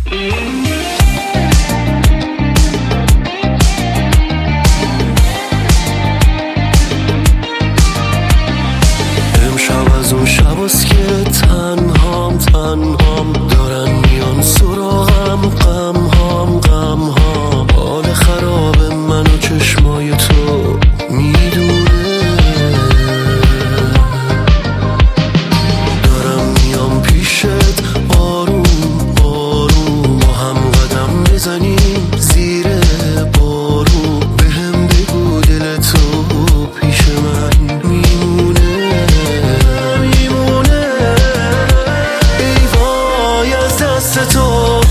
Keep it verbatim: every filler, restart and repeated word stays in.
امشب از اون شباست که تنهام تنهام دارن میان سراغم، غم هام غم هام، حال خراب من و چشمای تو میدونه. دارم میام پیشت آروم آروم، با هم قدم بزنیم زیر بارون. بهم بگو دل تو پیش من میمونه میمونه. ای وای از دست تو